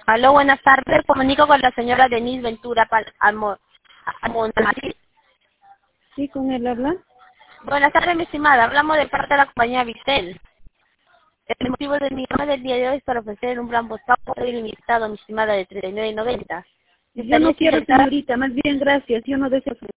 Aló, buenas tardes. Comunico con la señora Denise Ventura Almonacid. Sí, con él habla. Buenas tardes, mi estimada. Hablamos de parte de la compañía Vistel. El motivo de mi llamada del día de hoy es para ofrecer un plan postpago ilimitado, mi estimada, de 39.90. Yo no ¿Estaría quiero, interesada? señorita, más bien gracias. Yo no deseo